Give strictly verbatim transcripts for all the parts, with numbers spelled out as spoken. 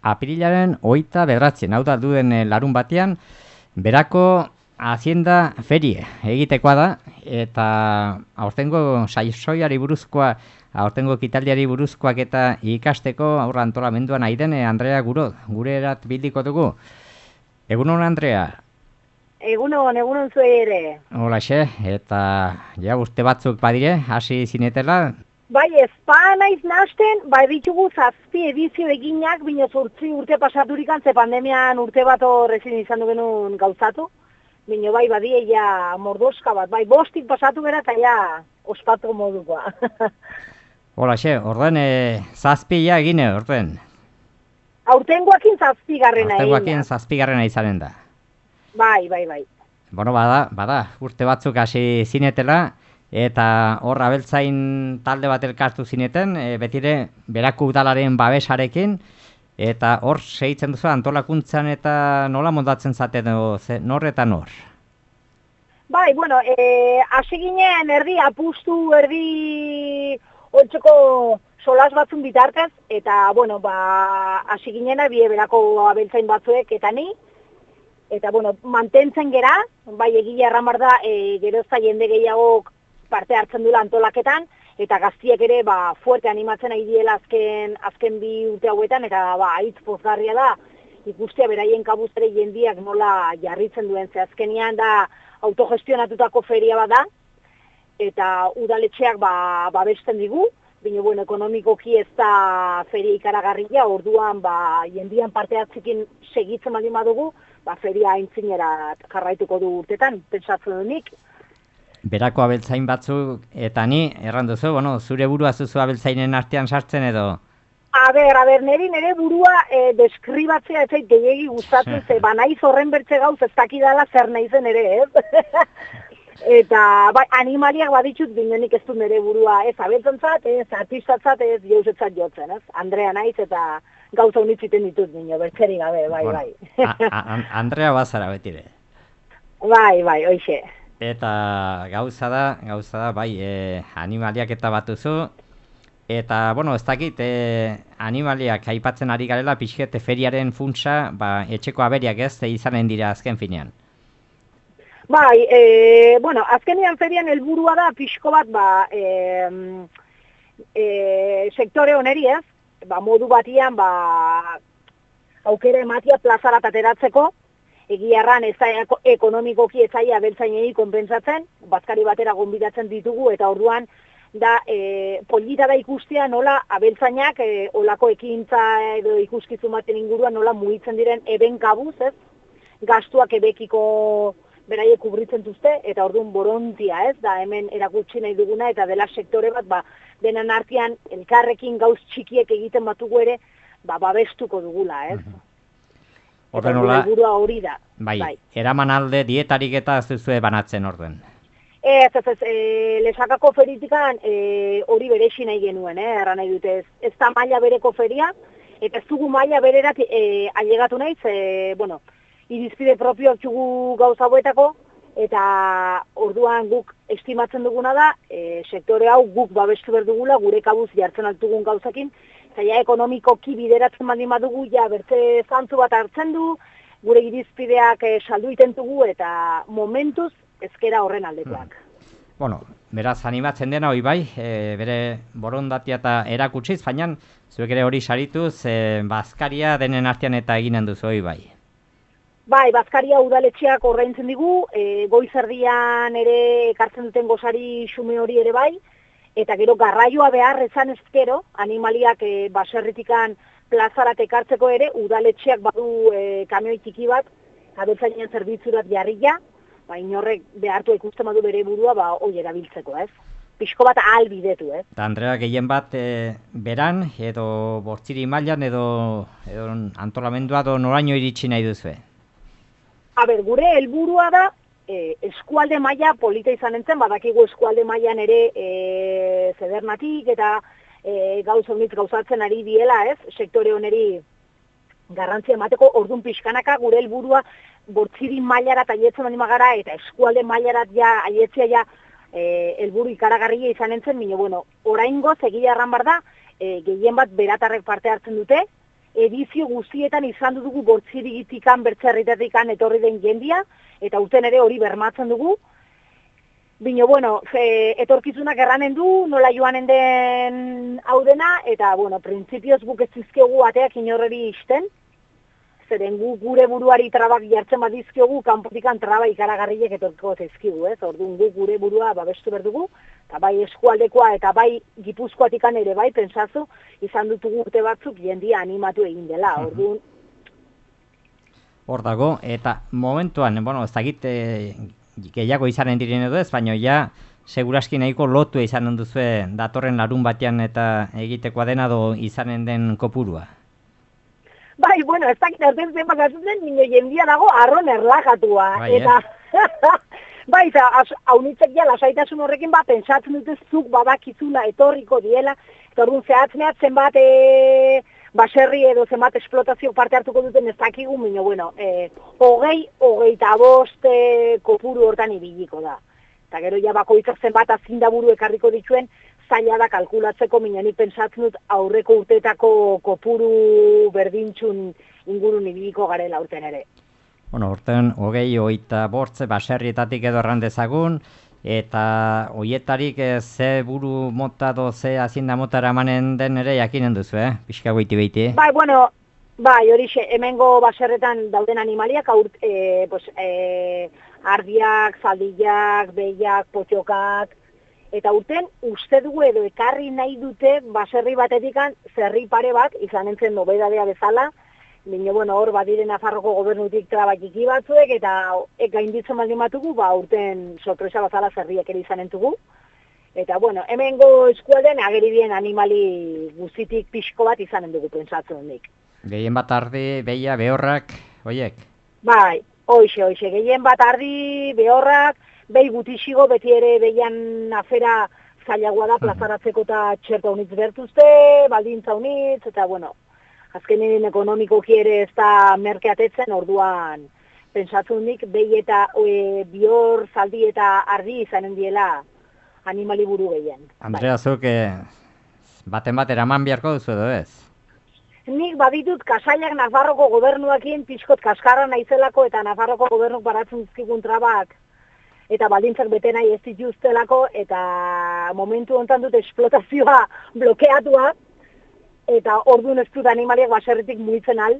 apirilaren hogeita bederatzen, hau da duen larun batean, berako Hacienda ferie egitekoa da, eta aurtengo saioari buruzkoa, aurtengo ekitaldiari buruzkoak eta ikasteko aurra antolamenduan Aidene Andrea Guro, gure erat bildiko dugu. Egunon, Andrea? Egunon, egunon zuei ere. Holaxe, eta ja uste batzuk badire, hasi zinetela? Bai, ez pa naiz nasten, bai ditugu zazpi edizio eginak, bino zortzi urte pasaturikan, ze pandemian urte bat horrezin izan du genuen gauzatu. Bino bai badie ja mordoska bat, bai bostik pasatu gara eta ja ospatu modukoa. Holaxe, orden e, zazpi ja egine, orden? Aurtengoakin zazpi garrena egina. Aurtengoakin zazpi garrena izanen da. Bai, bai, bai. Bueno, bada, bada, urte batzuk hasi zinetela, eta hor abeltzain talde bat elkartu zineten, e, betire berako udalaren babesarekin, eta hor segitzen duzu antolakuntzan eta nola mondatzen zaten nor eta nor? Bai, bueno, e, hasi ginen erdi apustu, erdi oltzeko solas batzun bitartez, eta, bueno, ba, hasi ginena bie berako abeltzain batzuek eta ni, eta, bueno, mantentzen gera, bai egia erramar da, e, gerozta jende gehiagok parte hartzen dula antolaketan, eta gaztiek ere, ba, fuerte animatzen ari diela azken, azken bi urte hauetan, eta, ba, hitz pozgarria da, ikustea beraien kabuzare jendiak nola jarritzen duen, ze azkenian da autogestionatutako feria bat da, eta udaletxeak, ba, babesten digu, bino, bueno, ekonomikoki ez da feria ikaragarria, orduan, ba, jendian parte hartzekin segitzen baldin badugu, ba, feria aintzinera jarraituko du urtetan, pentsatzen dunik. Berako abeltzain batzuk, eta ni, erran duzu, bueno, zure burua zuzu abeltzainen artean sartzen edo? A ber, a ber, neri nere burua e, deskribatzea ez zait gehiegi gustatzen, ze banaiz horren bertze gauz ez dakidala zer naizen ere, ez? Eta, bai, animaliak baditut binenik ez du nere burua, ez abeltzantzat, ez artistatzat, ez jauzetzat jotzen, ez? Andrea naiz eta gauza unitziten ditut nino, bertzerik gabe, bai, bueno, bai. a, a, Andrea bazara betire. Bai, bai, hoxe. Eta gauza da, gauza da, bai, e, animaliak eta batuzu, eta, bueno, ez dakit, e, animaliak aipatzen ari garela, pixkete feriaren funtsa, ba, etxeko aberiak ez, izanen dira azken finean. Bai, e, bueno, azkenean ferian helburua da, pixko bat, ba, e, e, sektore oneri ez, ba, modu batian, ba, aukera ematia plazarat ateratzeko, egia erran ez da ekonomikoki ez zaia abeltzainei konpentsatzen, bazkari batera gonbidatzen ditugu, eta orduan da e, polita da ikustea nola abeltzainak e, olako ekintza edo ikuskizun baten inguruan nola mugitzen diren eben kabuz, ez? Gastuak ebekiko beraiek kubritzen duzte, eta orduan borontia, ez? Da hemen erakutsi nahi duguna, eta dela sektore bat, ba, denan artean elkarrekin gauz txikiek egiten batugu ere, ba, babestuko dugula, ez? Horren hola, hori da. Bai, bai, eraman alde dietarik eta ez duzue banatzen orden. Ez, ez, ez, e, lesakako feritikan hori e, berexi nahi genuen, eh, erran nahi dute ez. Ez da maila bereko feria, eta ez dugu maila bererat e, ailegatu nahi, ze, bueno, irizpide propioak txugu gauza hauetako, eta orduan guk estimatzen duguna da, e, sektore hau guk babestu berdugula, gure kabuz jartzen altugun gauzakin, eta ja ekonomikoki bideratzen baldin badugu, ja bertze zantzu bat hartzen du, gure irizpideak e, saldu iten dugu, eta momentuz ezkera horren aldekoak. Hmm. Bueno, beraz animatzen dena hori bai, e, bere borondatia eta erakutsiz, baina zuek ere hori sarituz, e, bazkaria denen artean eta eginen duzu hori bai. Bai, bazkaria udaletxeak ordaintzen digu, e, goizerdian ere ekartzen duten gozari xume hori ere bai, eta gero garraioa behar ezan ezkero, animaliak e, baserritikan plazarat ekartzeko ere, udaletxeak badu e, kamioi tiki bat, abeltzainen zerbitzurat jarria, ba, inorrek behartu ikusten badu bere burua, ba, hoi erabiltzeko, ez? Pixko bat ahalbidetu, ez? Eta Andrea, gehien bat, e, beran, edo bortziri mailan, edo, edo antolamendua, edo noraino iritsi nahi duzue? A ber, gure helburua da, e, eskualde maila polita izan entzen, badakigu eskualde mailan ere e, zedernatik eta e, gauz honitz gauzatzen ari diela, ez? Sektore honeri garrantzia emateko, ordun pixkanaka gure helburua bortziri mailarat aietzen baldin bagara eta eskualde mailarat ja aietzea ja e, helburu ikaragarria izan entzen, mino, bueno, oraingoz egia erran bar da, e, gehien bat beratarrek parte hartzen dute, edizio guztietan izan dugu bortzirigitikan, bertzerritatikan etorri den jendia, eta urten ere hori bermatzen dugu. Bino, bueno, fe, etorkizunak erranen du, nola joanen den hau dena, eta, bueno, printzipioz guk ez dizkiogu ateak inorreri isten, zeren gu gure buruari trabak jartzen badizkiogu, kanpotikan traba ikaragarriek etorkiko zaizkigu, ez? Orduan gu gure burua babestu berdugu, eta bai eskualdekoa eta bai gipuzkoatikan ere bai, pentsazu, izan dutugu urte batzuk jendia animatu egin dela, orduan. Hor dago, eta momentuan, bueno, ez dakit e, gehiago izanen diren edo ez, baina ja, seguraski nahiko lotu izanen duzue datorren larun batean eta egitekoa dena do izanen den kopurua. Bai, bueno, ez dakit erten zen bakatzen, nino jendia dago arron erlakatua. Bai, eta, bai, eta haunitzek ja lasaitasun horrekin bat, pentsatzen dute zuk badakizula etorriko diela, eta orduan zehatzeneat zenbat e, baserri edo zenbat esplotazio parte hartuko duten ez dakigu, mino, bueno, e, hogei, hogei eta bost e, kopuru hortan ibiliko da. Eta gero ja bakoitzak zenbat azindaburu ekarriko dituen, zaila da kalkulatzeko, minani pentsatzen dut aurreko urteetako kopuru berdintxun ingurun ibiliko garela urten ere. Bueno, urten hogei, hogeita bortze baserrietatik edo erran dezagun, eta hoietarik ze buru mota do ze azinda mota eramanen den ere jakinen duzu, eh? Pixka goiti behiti. Bai, bueno, bai, hori hemengo baserretan dauden animaliak, aurt, e, pues, e, ardiak, zaldillak, behiak, potxokak, eta urten, uste dugu edo ekarri nahi dute baserri batetikan zerri pare bat, izan entzen nobedadea bezala, bine, bueno, hor badiren Nafarroko gobernutik trabakiki batzuek, eta ek gainditzen baldin batugu, ba, urten sorpresa bazala zerriak ere izan entugu. Eta, bueno, hemengo eskualden ageri bien animali guztitik pixko bat izanen dugu pentsatzen honik. Gehien bat ardi, behia, behorrak, hoiek? Bai, hoixe, hoixe, gehien bat ardi, behorrak, behi gutixigo, beti ere behian afera zailagoa da plazaratzeko eta txerta unitz bertuzte, baldintza unitz, eta bueno, azkenean ekonomikoki ere ez da merkeatetzen, orduan pentsatzen nik behi eta e, bihor, zaldi eta ardi izanen diela animali buru gehien. Andrea, zuk baten bat eraman beharko duzu edo ez? Nik baditut kasaiak Nafarroko gobernuakin pixkot kaskarra naizelako eta Nafarroko gobernuk baratzen dizkigun trabak eta baldintzak bete nahi ez dituztelako, eta momentu honetan dut esplotazioa blokeatua, eta orduan ez dut animaliak baserritik mugitzen al,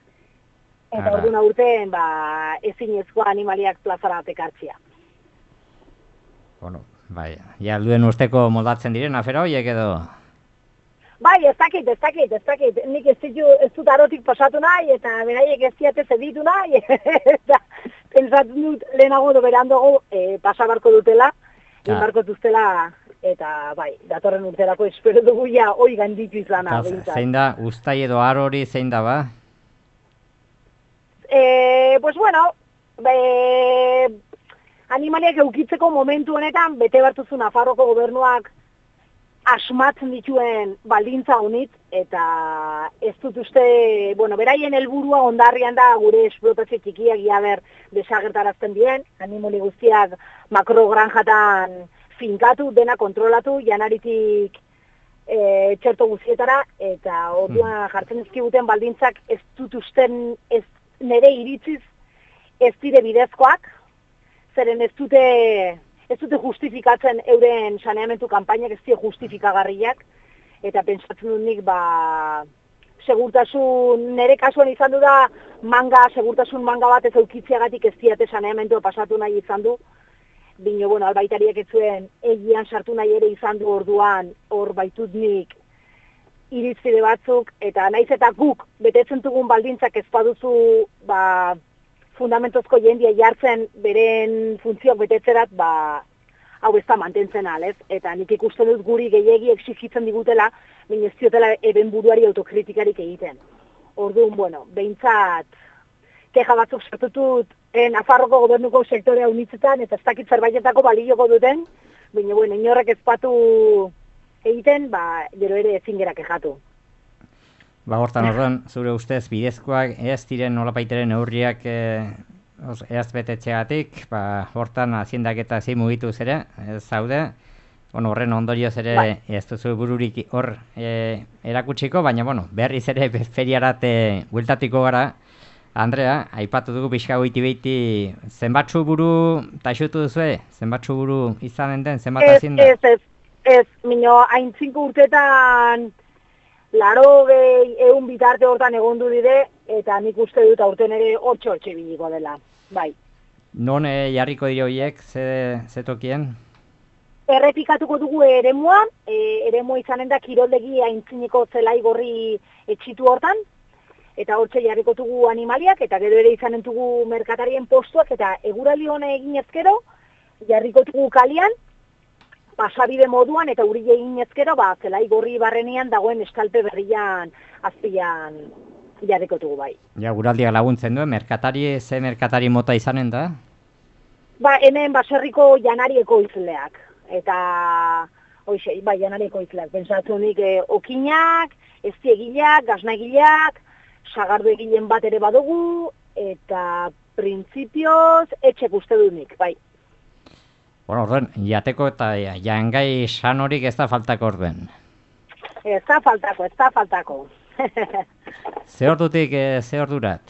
eta orduan aurten ba, ezinezkoa animaliak plazara ekartzea. Bueno, bai, ja duen usteko moldatzen diren afera horiek edo? Bai, ez dakit, ez dakit, ez dakit, nik ez, ditu, ez dut arotik pasatu nahi, eta beraiek ez diatez editu nahi, eta pentsatzen dut lehenago do berandogo e, pasabarko dutela, egin barko duztela, eta bai, datorren urterako espero dugu ja hoi ganditu izana. Zein da, ustai edo arori zein da ba? E, pues bueno, be, animaliak eukitzeko momentu honetan, bete bartuzu Nafarroko gobernuak asmatzen dituen baldintza honit, eta ez dut uste, bueno, beraien helburua ondarrian da gure esplotazio txikiak iaber desagertarazten dien, animali guztiak makrogranjatan finkatu, dena kontrolatu, janaritik e, txerto guztietara, eta orduan jartzen dizkiguten baldintzak ez dut usten, ez nire iritziz, ez dire bidezkoak, zeren ez dute... ez dute justifikatzen euren saneamentu kanpainak, ez dira justifikagarriak, eta pentsatzen dut nik, ba, segurtasun, nire kasuan izan du da, manga, segurtasun manga bat ez eukitziagatik ez diate saneamentua pasatu nahi izan du, bino, bueno, albaitariak ez zuen egian sartu nahi ere izan du orduan, hor baitut nik iritzide batzuk, eta naiz eta guk betetzen dugun baldintzak ez baduzu, ba, fundamentozko jendia jartzen beren funtzioak betetzerat, ba, hau ez da mantentzen alez. Eta nik ikusten dut guri gehiegi exigitzen digutela, baina ez diotela eben buruari autokritikarik egiten. Orduan, bueno, behintzat, keja batzuk sartutut eh, Nafarroko gobernuko sektorea unitzetan, eta ez dakit zerbaitetako balioko duten, baina, bueno, inorrek ez patu egiten, ba, gero ere ezin gera kejatu. Ba, hortan orduan, zure ustez, bidezkoak ez diren nolapaiteren neurriak eh, ez betetxegatik, ba, hortan aziendak eta zi mugituz ere, ez zaude, Bueno, horren ondorioz ere Bai. ez duzu bururik hor e, erakutsiko, baina bueno, berriz ere feriarate bueltatiko gara. Andrea, aipatu dugu pixka goiti behiti, zenbatzu buru taxutu duzue? Zenbatzu buru izanen den, zenbat Ez, hazienda? ez, ez, ez, mino, haintzinko urtetan laro gehi egun bitarte hortan egondu dire, eta nik uste dut aurten ere hortxe hortxe biliko dela, bai. Non e, jarriko dire horiek, ze, ze tokien? Errepikatuko dugu eremuan, e, eremua izanen da kiroldegi aintzineko zelai gorri etxitu hortan, eta hortxe jarriko dugu animaliak, eta gero ere izanen dugu merkatarien postuak, eta eguraldi hona egin ezkero, jarriko dugu kalian, pasabide moduan, eta uri egin ezkero, ba, zelai gorri barrenean dagoen estalpe berrian azpian jarriko dugu bai. Ja, guraldiak laguntzen duen, merkatari, ze merkatari mota izanen da? Ba, hemen baserriko janarieko izleak, eta, hoxe, ba, janarieko izleak, pensatzunik e, okinak, eztiegileak, gaznagileak, sagardu egilen bat ere badugu, eta printzipioz etxek uste dunik, bai. Bueno, orden, jateko eta jangai sanorik ez da faltako orden. Ez da faltako, ez da faltako. Ze ordutik, e, ze ordurat?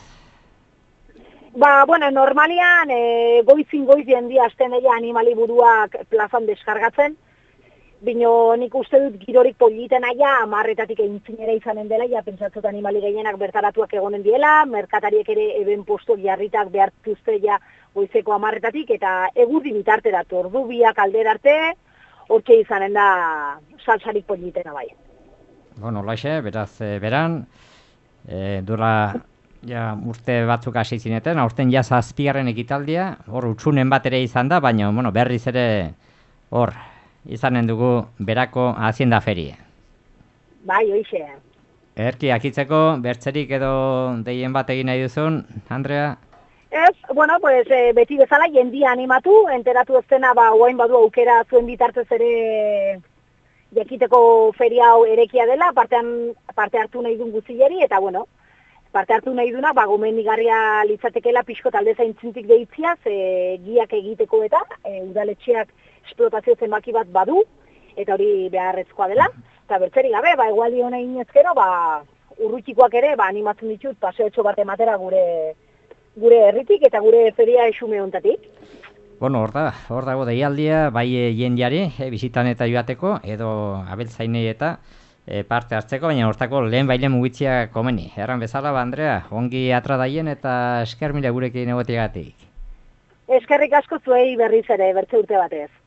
Ba, bueno, normalian, e, goizin goizien di hasten ella animali buruak plazan deskargatzen, bino nik uste dut girorik politen aia, amarretatik eintzinera izanen dela, ja pentsatzot animali gehienak bertaratuak egonen diela, merkatariek ere eben postuak jarritak behartuzte ja goizeko amarretatik, eta egurdi bitarterat, ordu biak alderarte, hortxe izanen da salsarik politena bai. Bueno, laxe, beraz, e, beran, e, dura ja, urte batzuk hasi zineten, aurten ja zazpigarren ekitaldia, hor utsunen bat ere izan da, baina bueno, berriz ere hor izanen dugu berako hazienda ferie. Bai, hoixe. Erki, akitzeko, bertzerik edo deien bat egin nahi duzun, Andrea? Ez, bueno, pues, e, beti bezala jendia animatu, enteratu ez dena, ba, oain badu aukera zuen bitartez ere jakiteko feria hau erekia dela, partean, parte hartu nahi duen guztileri, eta bueno, parte hartu nahi duna, ba, gomendigarria litzatekela pixko talde zaintzintik deitzia, ze giak egiteko eta e, udaletxeak esplotazio zenbaki bat badu, eta hori beharrezkoa dela. Eta bertzerik gabe, ba, egualdi hona inezkero, ba, urrutikoak ere, ba, animatzen ditut, paseotxo bat ematera gure gure herritik eta gure feria esume hontatik. Bueno, hor da, hor dago deialdia, bai jendiari, e, bizitan eta joateko, edo abeltzainei eta e, parte hartzeko, baina hortako lehen bailen mugitzia komeni. Erran bezala, ba, Andrea, ongi atra daien eta esker mila gurekin egoteagatik. Eskerrik asko zuei berriz ere, bertze urte batez.